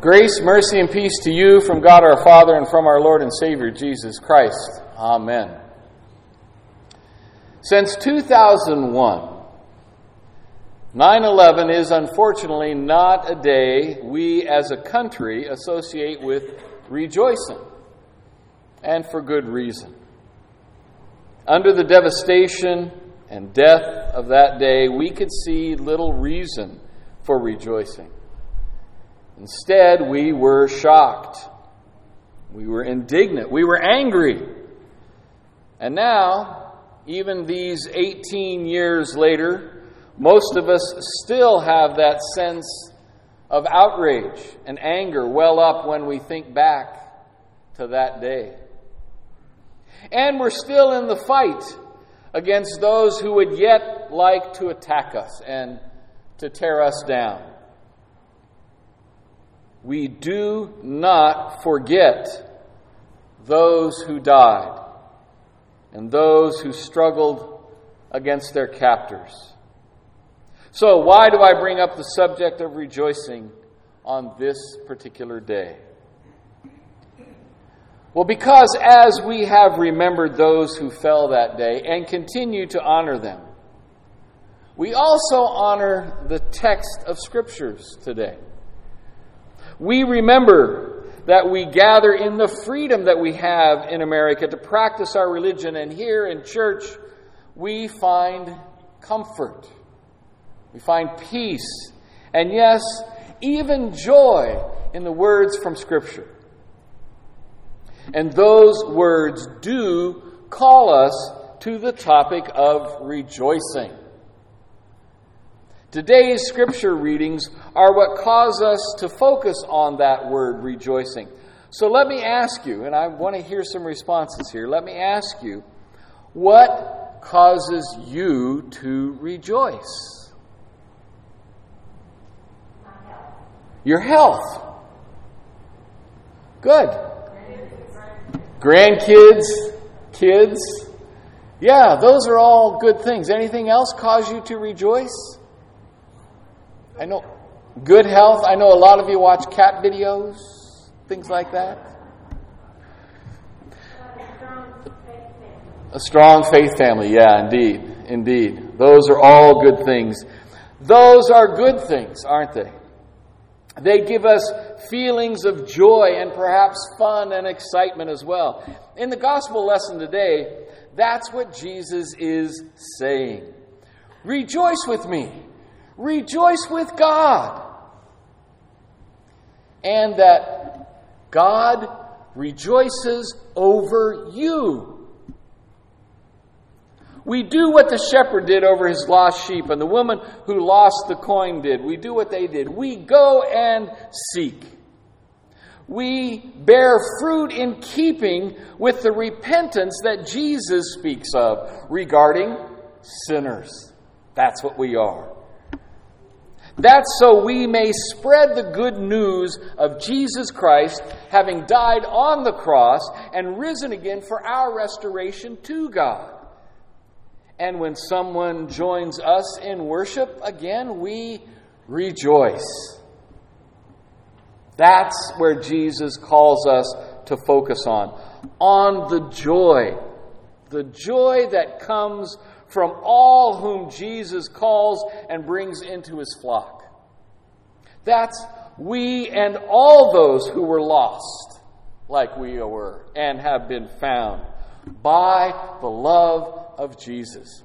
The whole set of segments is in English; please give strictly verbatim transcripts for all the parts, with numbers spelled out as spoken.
Grace, mercy, and peace to you from God our Father and from our Lord and Savior, Jesus Christ. Amen. Since two thousand one, nine eleven is unfortunately not a day we as a country associate with rejoicing, and for good reason. Under the devastation and death of that day, we could see little reason for rejoicing. Instead, we were shocked. We were indignant. We were angry. And now, even these eighteen years later, most of us still have that sense of outrage and anger well up when we think back to that day. And we're still in the fight against those who would yet like to attack us and to tear us down. We do not forget those who died and those who struggled against their captors. So why do I bring up the subject of rejoicing on this particular day? Well, because as we have remembered those who fell that day and continue to honor them, we also honor the text of Scriptures today. We remember that we gather in the freedom that we have in America to practice our religion, and here in church we find comfort, we find peace, and yes, even joy in the words from Scripture. And those words do call us to the topic of rejoicing. Today's scripture readings are what cause us to focus on that word, rejoicing. So let me ask you, and I want to hear some responses here. Let me ask you, what causes you to rejoice? My health. Your health. Good. Grandkids, kids. Yeah, those are all good things. Anything else cause you to rejoice? I know good health. I know a lot of you watch cat videos, things like that. A strong faith family, yeah, indeed, indeed. Those are all good things. Those are good things, aren't they? They give us feelings of joy and perhaps fun and excitement as well. In the gospel lesson today, that's what Jesus is saying. Rejoice with me. Rejoice with God. And that God rejoices over you. We do what the shepherd did over his lost sheep, and the woman who lost the coin did. We do what they did. We go and seek. We bear fruit in keeping with the repentance that Jesus speaks of regarding sinners. That's what we are. That's so we may spread the good news of Jesus Christ having died on the cross and risen again for our restoration to God. And when someone joins us in worship, again, we rejoice. That's where Jesus calls us to focus on. On the joy. The joy that comes from all whom Jesus calls and brings into his flock. That's we and all those who were lost, like we were, and have been found by the love of Jesus.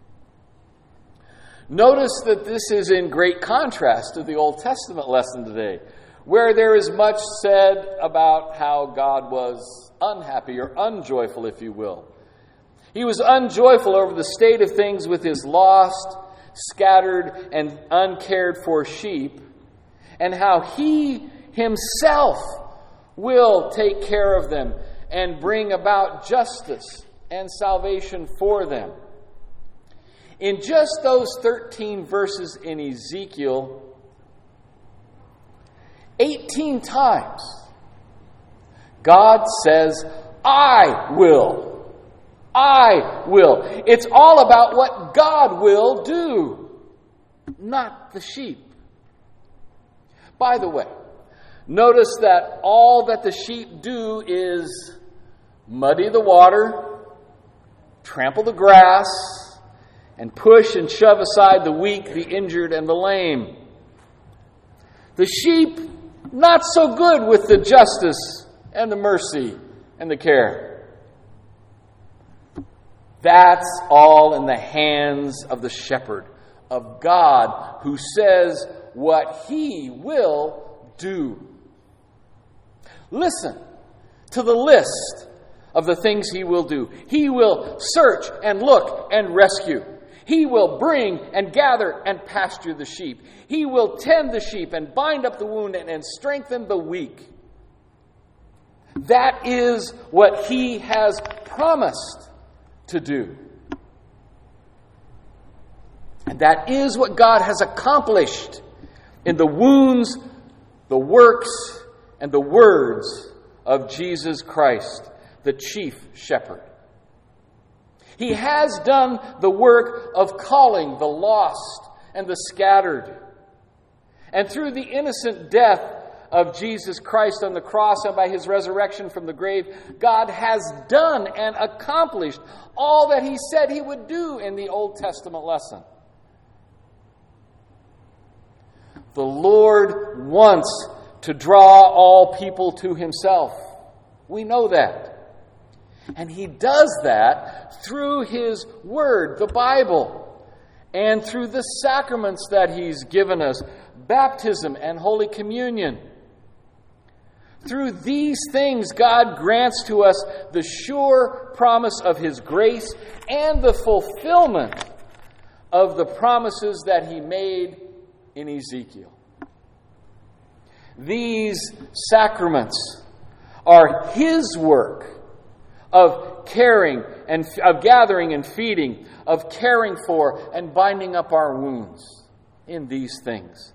Notice that this is in great contrast to the Old Testament lesson today, where there is much said about how God was unhappy or unjoyful, if you will. He was unjoyful over the state of things with his lost, scattered, and uncared for sheep, and how he himself will take care of them and bring about justice and salvation for them. In just those thirteen verses in Ezekiel, eighteen times, God says, I will. I will. It's all about what God will do, not the sheep. By the way, Notice that all that the sheep do is muddy the water, trample the grass, and push and shove aside the weak, the injured, and the lame. The sheep, not so good with the justice and the mercy and the care. That's all in the hands of the shepherd, of God, who says what he will do. Listen to the list of the things he will do. He will search and look and rescue. He will bring and gather and pasture the sheep. He will tend the sheep and bind up the wounded and strengthen the weak. That is what he has promised to do. And that is what God has accomplished in the wounds, the works, and the words of Jesus Christ, the chief shepherd. He has done the work of calling the lost and the scattered. And through the innocent death of Jesus Christ on the cross and by his resurrection from the grave, God has done and accomplished all that he said he would do in the Old Testament lesson. The Lord wants to draw all people to himself. We know that. And he does that through his word, the Bible, and through the sacraments that he's given us, baptism and Holy Communion. Through these things, God grants to us the sure promise of his grace and the fulfillment of the promises that he made in Ezekiel. These sacraments are his work of caring and of gathering and feeding, of caring for and binding up our wounds in these things.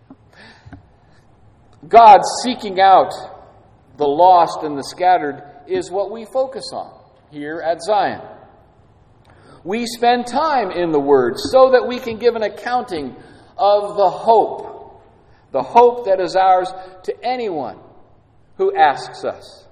God seeking out the lost and the scattered is what we focus on here at Zion. We spend time in the Word so that we can give an accounting of the hope, the hope that is ours to anyone who asks us.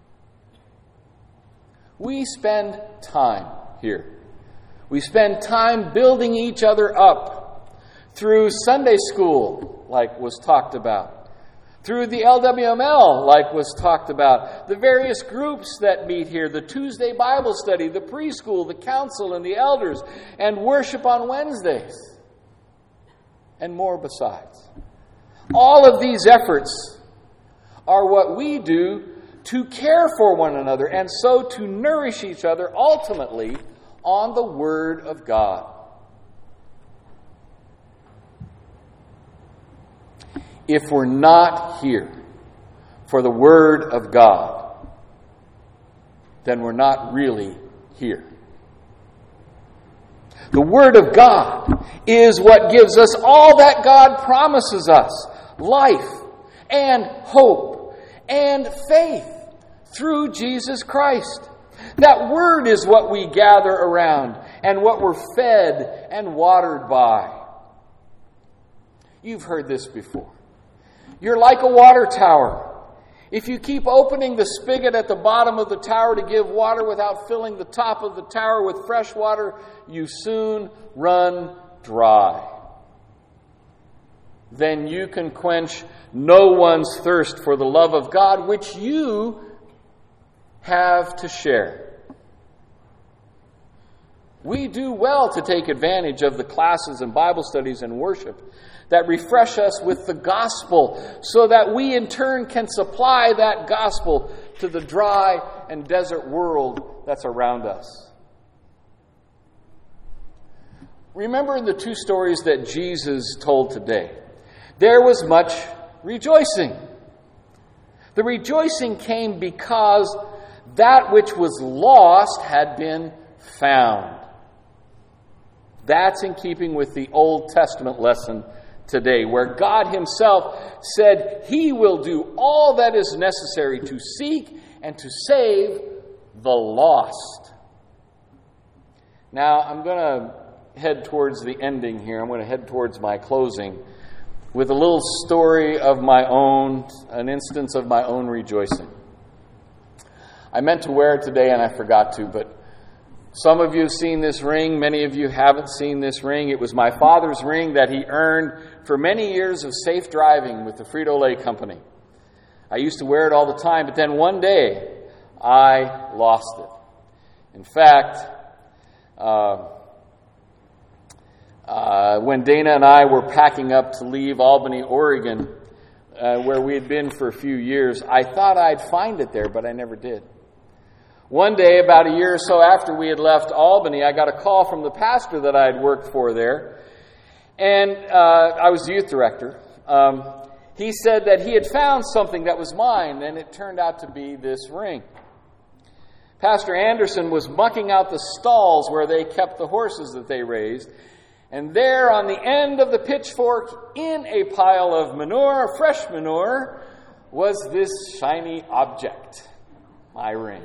We spend time here. We spend time building each other up through Sunday school, like was talked about, through the L W M L, like was talked about, the various groups that meet here, the Tuesday Bible study, the preschool, the council, and the elders, and worship on Wednesdays, and more besides. All of these efforts are what we do to care for one another and so to nourish each other ultimately on the Word of God. If we're not here for the Word of God, then we're not really here. The Word of God is what gives us all that God promises us: life and hope and faith through Jesus Christ. That Word is what we gather around and what we're fed and watered by. You've heard this before. You're like a water tower. If you keep opening the spigot at the bottom of the tower to give water without filling the top of the tower with fresh water, you soon run dry. Then you can quench no one's thirst for the love of God, which you have to share. We do well to take advantage of the classes and Bible studies and worship that refresh us with the gospel, so that we in turn can supply that gospel to the dry and desert world that's around us. Remember the two stories that Jesus told today. There was much rejoicing. The rejoicing came because that which was lost had been found. That's in keeping with the Old Testament lesson today, where God himself said he will do all that is necessary to seek and to save the lost. Now, I'm going to head towards the ending here. I'm going to head towards my closing. with a little story of my own, an instance of my own rejoicing. I meant to wear it today and I forgot to, but some of you have seen this ring. Many of you haven't seen this ring. It was my father's ring that he earned for many years of safe driving with the Frito-Lay company. I used to wear it all the time, but then one day I lost it. In fact, uh, uh, when Dana and I were packing up to leave Albany, Oregon, uh, where we had been for a few years, I thought I'd find it there, but I never did. One day, about a year or so after we had left Albany, I got a call from the pastor that I had worked for there, and uh, I was the youth director. Um, he said that he had found something that was mine, and it turned out to be this ring. Pastor Anderson was mucking out the stalls where they kept the horses that they raised, and there on the end of the pitchfork, in a pile of manure, fresh manure, was this shiny object, my ring.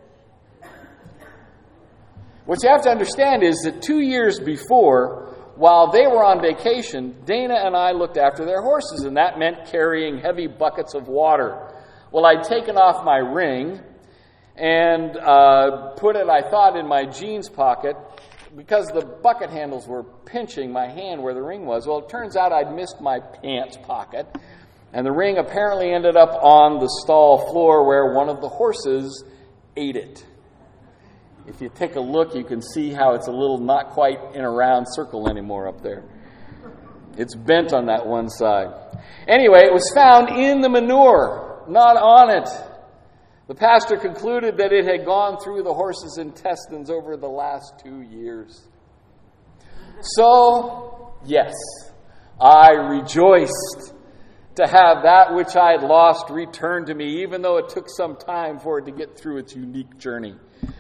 What you have to understand is that two years before, while they were on vacation, Dana and I looked after their horses, and that meant carrying heavy buckets of water. Well, I'd taken off my ring and uh, put it, I thought, in my jeans pocket because the bucket handles were pinching my hand where the ring was. Well, it turns out I'd missed my pants pocket, and the ring apparently ended up on the stall floor where one of the horses ate it. If you take a look, you can see how it's a little not quite in a round circle anymore up there. It's bent on that one side. Anyway, it was found in the manure, not on it. The pastor concluded that it had gone through the horse's intestines over the last two years. So, yes, I rejoiced to have that which I had lost returned to me, even though it took some time for it to get through its unique journey.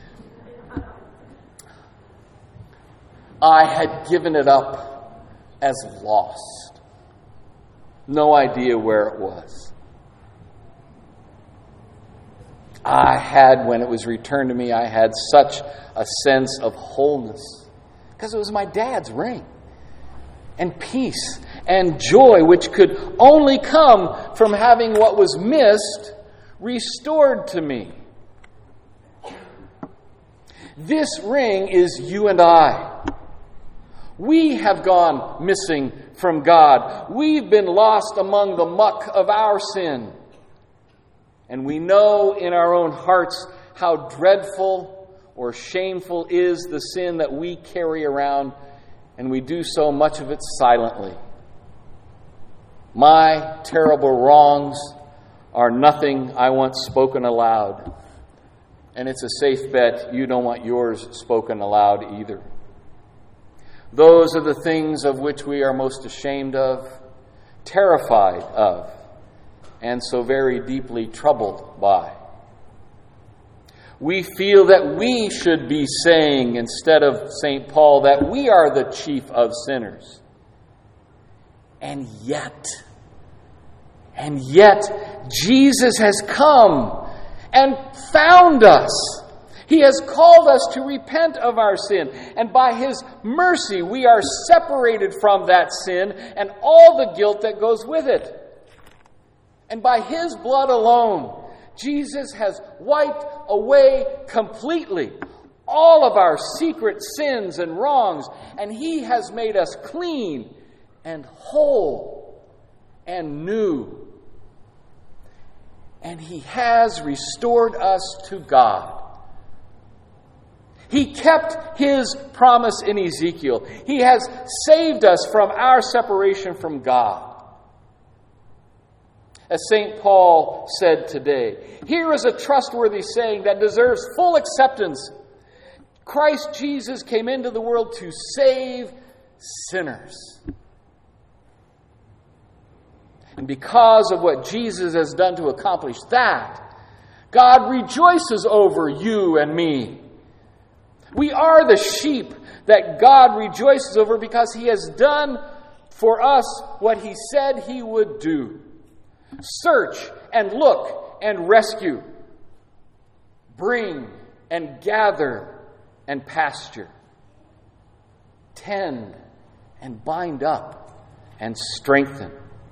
I had given it up as lost. No idea where it was. I had, when it was returned to me, I had such a sense of wholeness. Because it was my dad's ring. And peace and joy, which could only come from having what was missed restored to me. This ring is you and I. We have gone missing from God. We've been lost among the muck of our sin. And we know in our own hearts how dreadful or shameful is the sin that we carry around, and we do so much of it silently. My terrible wrongs are nothing I want spoken aloud. And it's a safe bet you don't want yours spoken aloud either. Those are the things of which we are most ashamed of, terrified of, and so very deeply troubled by. We feel that we should be saying, instead of Saint Paul, that we are the chief of sinners. And yet, and yet, Jesus has come and found us. He has called us to repent of our sin, and by His mercy we are separated from that sin and all the guilt that goes with it. And by His blood alone, Jesus has wiped away completely all of our secret sins and wrongs, and He has made us clean and whole and new. And He has restored us to God. He kept His promise in Ezekiel. He has saved us from our separation from God. As Saint Paul said today, here is a trustworthy saying that deserves full acceptance. Christ Jesus came into the world to save sinners. And because of what Jesus has done to accomplish that, God rejoices over you and me. We are the sheep that God rejoices over because He has done for us what He said He would do. Search and look and rescue. Bring and gather and pasture. Tend and bind up and strengthen.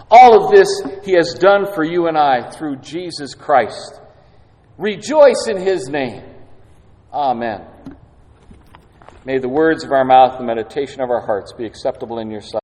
All of this He has done for you and I through Jesus Christ. Rejoice in His name. Amen. May the words of our mouth and the meditation of our hearts be acceptable in your sight.